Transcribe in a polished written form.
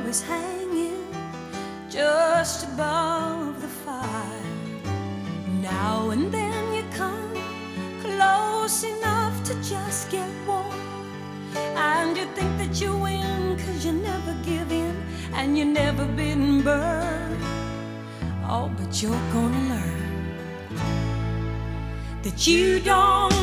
always hanging just above the fire. Now and then you come close enough to just get warm, and you think that you win 'cause you never give in and you never been burned. Oh, but you're gonna learn that you don't